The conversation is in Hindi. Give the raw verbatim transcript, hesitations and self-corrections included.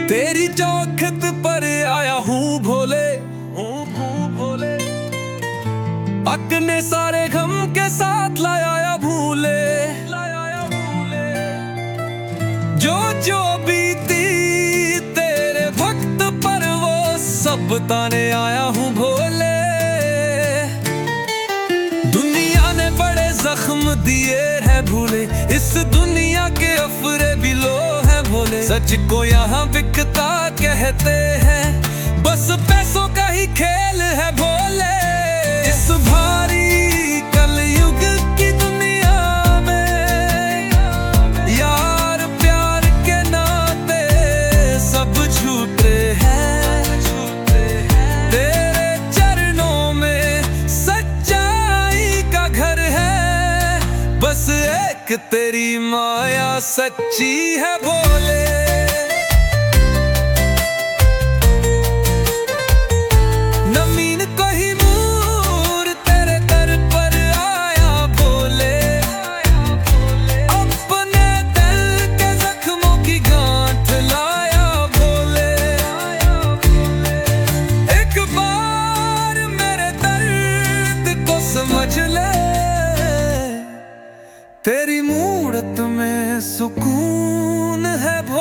तेरी चौखट पर आया हूँ भोले, हूँ हूँ भोले। अपने सारे गम के साथ लाया भूले, लाया भूले। जो जो बीती तेरे भक्त पर वो सब बताने आया हूँ भोले। दुनिया ने बड़े जख्म दिए हैं भूले, इस दुनिया के अफरे भी लो है भोले। सच को यहाँ बिकता कहते हैं, बस पैसों का ही खेल है भोले। इस भारी कलयुग की दुनिया में यार प्यार के नाते सब झूठे हैं। तेरे चरणों में सच्चाई का घर है, बस एक तेरी माया सच्ची है भोले। नमीन को ही मूर तेरे दर पर आया भोले। अपने दिल के जख्मों की गांठ लाया भोले। एक बार मेरे दर्द को समझ ले, तेरी मूरत में सुकून है।